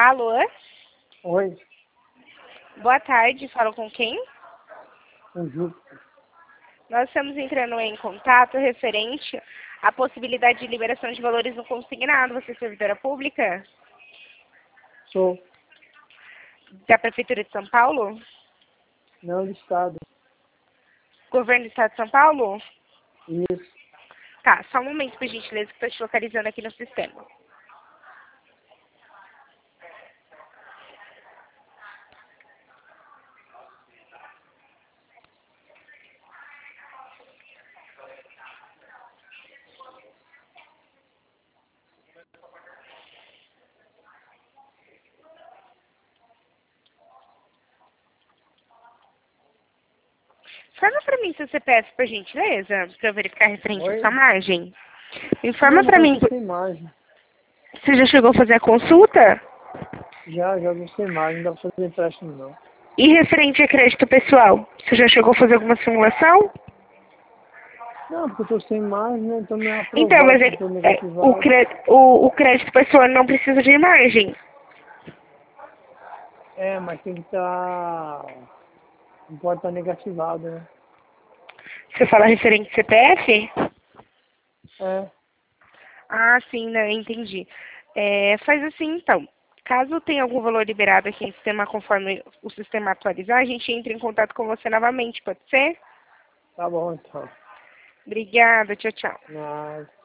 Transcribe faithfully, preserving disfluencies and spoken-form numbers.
Alô? Oi, Boa tarde, falo com quem? o Júpiter. Nós estamos entrando em contato referente à possibilidade de liberação de valores no consignado. Você é servidora pública Sou da Prefeitura de São Paulo? não do Estado. Governo do Estado de São Paulo? Isso. Tá, só um momento, por gentileza, que estou te localizando aqui no sistema. Informa para mim seu C P F, por gentileza, para eu verificar referente à Oi? sua margem. Informa Não, para mas mim, eu tô sem imagem. você já chegou a fazer a consulta? Já, já tô sem imagem, não dá pra fazer empréstimo não. E referente a crédito pessoal, você já chegou a fazer alguma simulação? Não, porque eu tô sem imagem, né? Então não é Então, aprovado, mas se é, eu tô é, o, negativado. cre, o, o crédito pessoal não precisa de margem. É, mas tem que estar... Não pode estar negativado, né? Você fala referente ao C P F? É, Ah, sim, né, entendi. É, faz assim, então. Caso tenha algum valor liberado aqui no sistema, conforme o sistema atualizar, a gente entra em contato com você novamente, pode ser? tá bom então. Obrigada, tchau, tchau. Nada.